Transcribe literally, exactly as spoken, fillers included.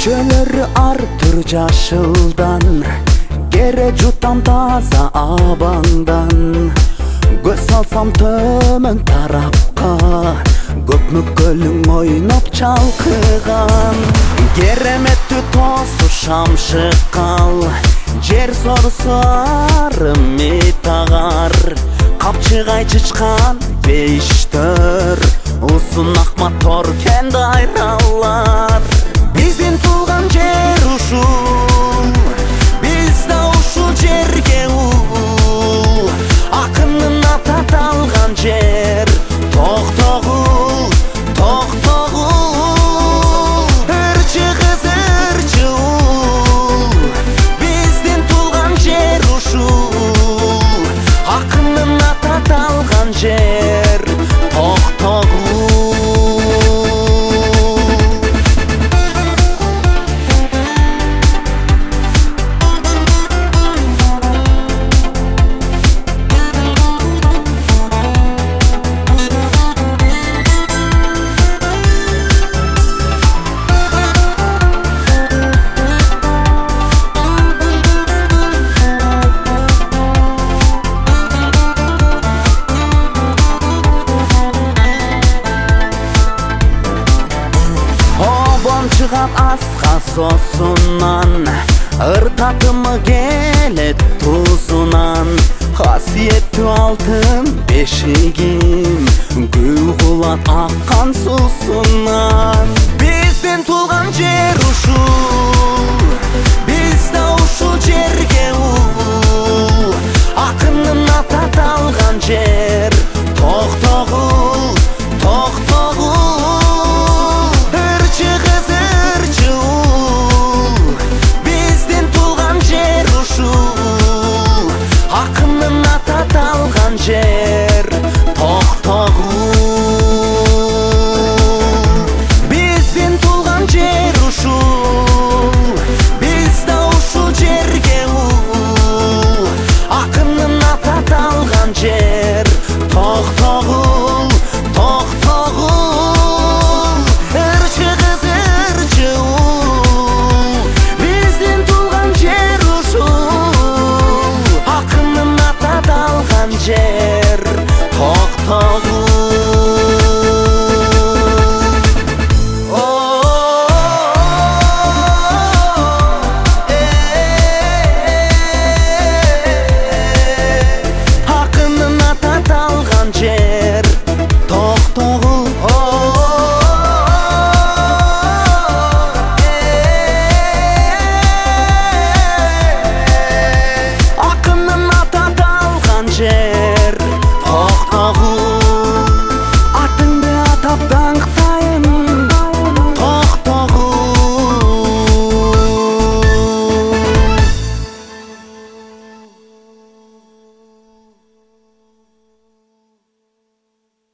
Көчөлөрү артыр жашылдан, кере жутам таза абаңдан. Көз салсам төмөн тарапка, көп мүккөлүң ойноп чалкыган. Кереметтүү тосу шамшыкал, жер сорусу арымы тагар. Капчыгай чычкан бейиштөр, узун акма торкен дайралар. Биздин тулган жер ушул, биз да ушул жерге ул. Акындын ата талган жер, токтогул, токтогул. Ырчы кыз ырчы ул, биздин тулган жер ушул. Акындын ата талган жер, токтогул. Чыгат аска сосунан, ыр татымы келет тузунан. Касиеттүү алтын бешигим, гүл кулат аккан суусунан.